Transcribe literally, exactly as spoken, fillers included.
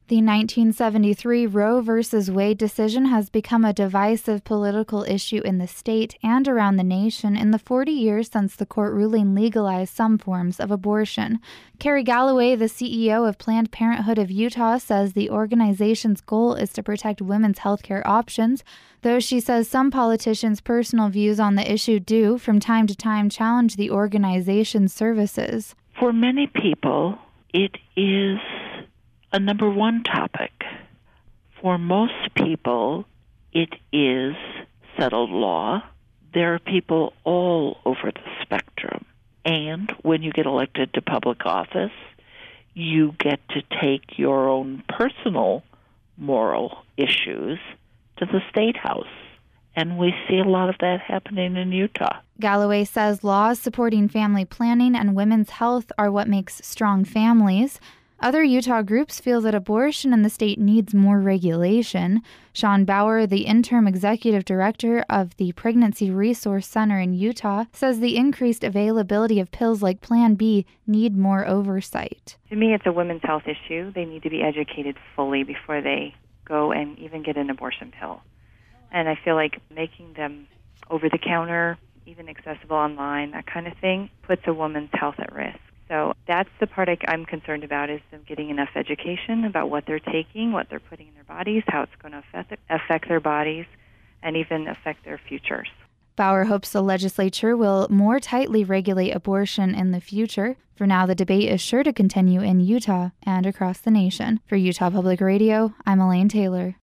The nineteen seventy-three Roe v. Wade decision has become a divisive political issue in the state and around the nation in the forty years since the court ruling legalized some forms of abortion. Carrie Galloway, the C E O of Planned Parenthood of Utah, says the organization's goal is to protect women's healthcare options, though she says some politicians' personal views on the issue do, from time to time, challenge the organization's services. For many people, it is a number one topic. For most people, it is settled law. There are people all over the spectrum. And when you get elected to public office, you get to take your own personal moral issues to the State House. And we see a lot of that happening in Utah. Galloway says laws supporting family planning and women's health are what makes strong families. Other Utah groups feel that abortion in the state needs more regulation. Sean Bauer, the interim executive director of the Pregnancy Resource Center in Utah, says the increased availability of pills like Plan B need more oversight. To me, it's a women's health issue. They need to be educated fully before they go and even get an abortion pill. And I feel like making them over-the-counter, even accessible online, that kind of thing, puts a woman's health at risk. So that's the part I, I'm concerned about, is them getting enough education about what they're taking, what they're putting in their bodies, how it's going to affect, affect their bodies, and even affect their futures. Bauer hopes the legislature will more tightly regulate abortion in the future. For now, the debate is sure to continue in Utah and across the nation. For Utah Public Radio, I'm Elaine Taylor.